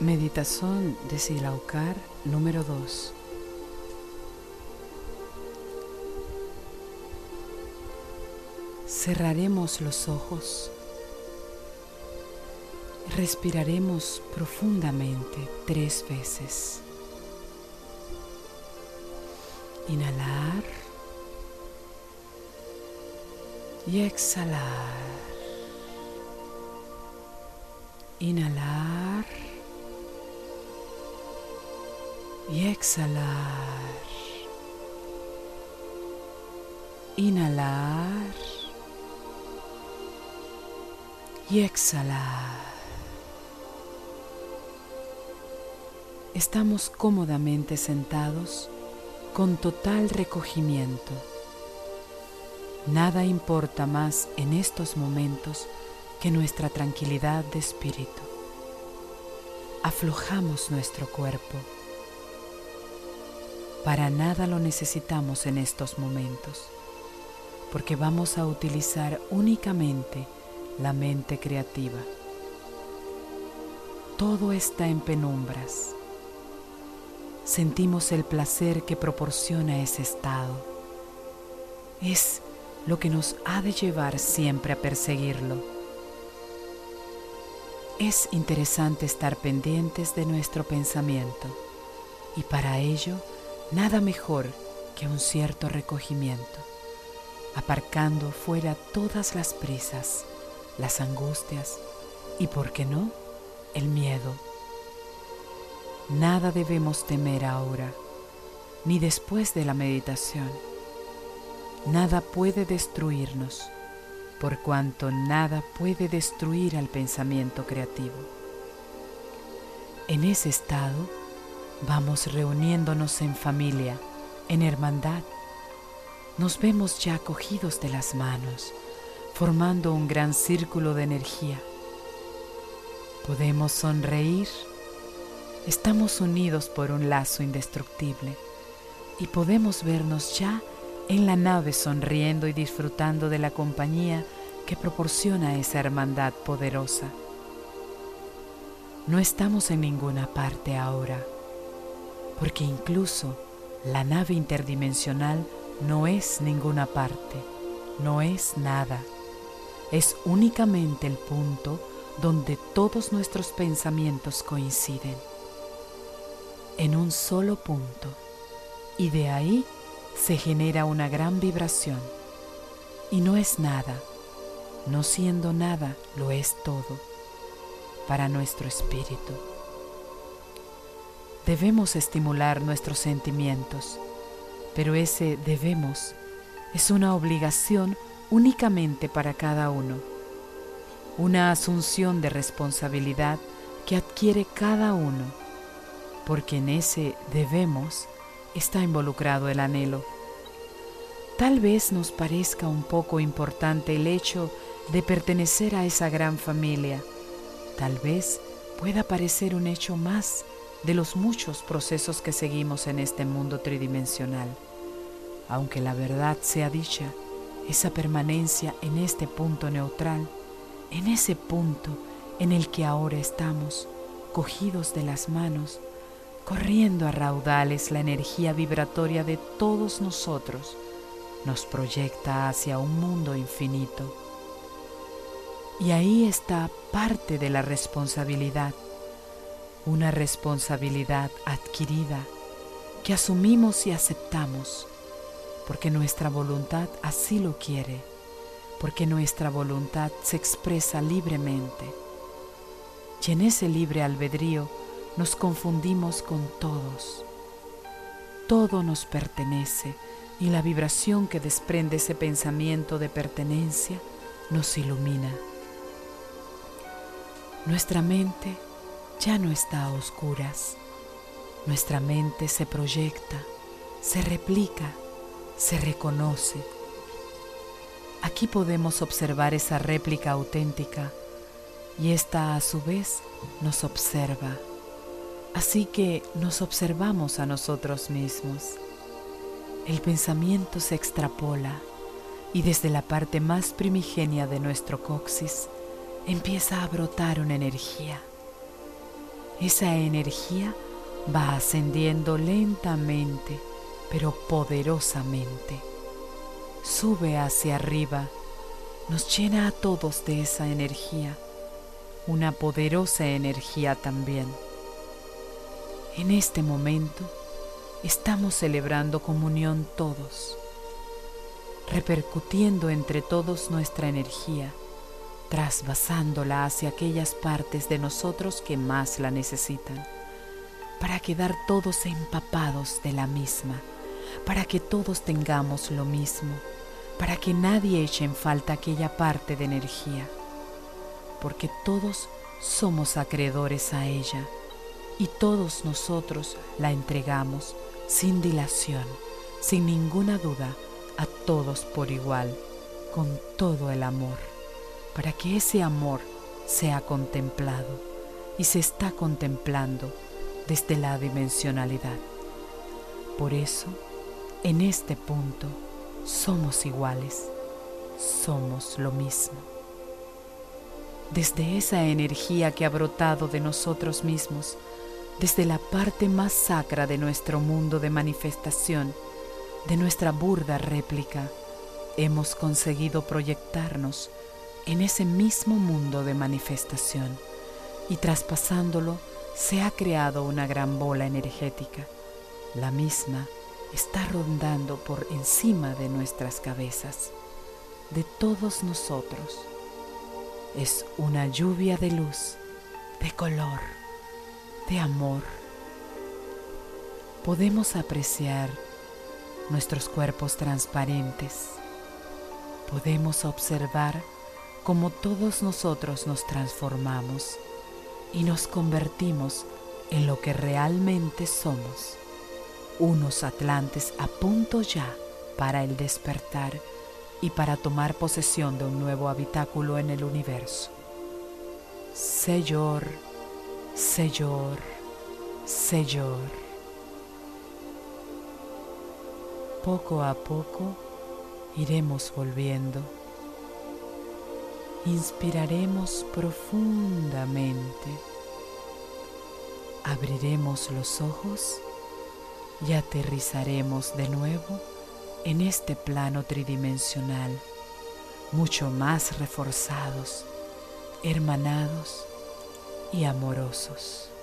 Meditación de Silaucar número 2. Cerraremos los ojos. Respiraremos profundamente 3 veces. Inhalar y exhalar. Inhalar y exhalar. Inhalar y exhalar. Estamos cómodamente sentados con total recogimiento. Nada importa más en estos momentos que nuestra tranquilidad de espíritu. Aflojamos nuestro cuerpo. Para nada lo necesitamos en estos momentos, porque vamos a utilizar únicamente la mente creativa. Todo está en penumbras. Sentimos el placer que proporciona ese estado. Es lo que nos ha de llevar siempre a perseguirlo. Es interesante estar pendientes de nuestro pensamiento, y para ello nada mejor que un cierto recogimiento, aparcando fuera todas las prisas, las angustias y, ¿por qué no?, el miedo. Nada debemos temer ahora, ni después de la meditación. Nada puede destruirnos, por cuanto nada puede destruir al pensamiento creativo. En ese estado, vamos reuniéndonos en familia, en hermandad. Nos vemos ya cogidos de las manos, formando un gran círculo de energía. Podemos sonreír. Estamos unidos por un lazo indestructible y podemos vernos ya en la nave sonriendo y disfrutando de la compañía que proporciona esa hermandad poderosa. No estamos en ninguna parte ahora, porque incluso la nave interdimensional no es ninguna parte, no es nada. Es únicamente el punto donde todos nuestros pensamientos coinciden, en un solo punto, y de ahí se genera una gran vibración, y no es nada, no siendo nada, lo es todo, para nuestro espíritu. Debemos estimular nuestros sentimientos, pero ese debemos es una obligación únicamente para cada uno, una asunción de responsabilidad que adquiere cada uno, porque en ese debemos está involucrado el anhelo. Tal vez nos parezca un poco importante el hecho de pertenecer a esa gran familia. Tal vez pueda parecer un hecho más de los muchos procesos que seguimos en este mundo tridimensional. Aunque la verdad sea dicha, esa permanencia en este punto neutral, en ese punto en el que ahora estamos, cogidos de las manos, corriendo a raudales la energía vibratoria de todos nosotros, nos proyecta hacia un mundo infinito. Y ahí está parte de la responsabilidad, una responsabilidad adquirida que asumimos y aceptamos, porque nuestra voluntad así lo quiere, porque nuestra voluntad se expresa libremente. Y en ese libre albedrío nos confundimos con todos. Todo nos pertenece y la vibración que desprende ese pensamiento de pertenencia nos ilumina. Nuestra mente ya no está a oscuras. Nuestra mente se proyecta, se replica, se reconoce. Aquí podemos observar esa réplica auténtica y esta a su vez nos observa. Así que nos observamos a nosotros mismos. El pensamiento se extrapola y desde la parte más primigenia de nuestro coxis empieza a brotar una energía. esa energía va ascendiendo lentamente, pero poderosamente. Sube hacia arriba, nos llena a todos de esa energía, una poderosa energía también. En este momento estamos celebrando comunión todos, repercutiendo entre todos nuestra energía, trasvasándola hacia aquellas partes de nosotros que más la necesitan, para quedar todos empapados de la misma, para que todos tengamos lo mismo, para que nadie eche en falta aquella parte de energía, porque todos somos acreedores a ella y todos nosotros la entregamos sin dilación, sin ninguna duda, a todos por igual, con todo el amor, para que ese amor sea contemplado, y se está contemplando desde la dimensionalidad. Por eso, en este punto, somos iguales, somos lo mismo. Desde esa energía que ha brotado de nosotros mismos, desde la parte más sacra de nuestro mundo de manifestación, de nuestra burda réplica, hemos conseguido proyectarnos en ese mismo mundo de manifestación, y traspasándolo se ha creado una gran bola energética. La misma está rondando por encima de nuestras cabezas, de todos nosotros. Es una lluvia de luz, de color, de amor. Podemos apreciar nuestros cuerpos transparentes. Podemos observar cómo todos nosotros nos transformamos y nos convertimos en lo que realmente somos, unos atlantes a punto ya para el despertar y para tomar posesión de un nuevo habitáculo en el universo. Señor, Señor, Señor. Poco a poco iremos volviendo. Inspiraremos profundamente. Abriremos los ojos y aterrizaremos de nuevo en este plano tridimensional, mucho más reforzados, hermanados y amorosos.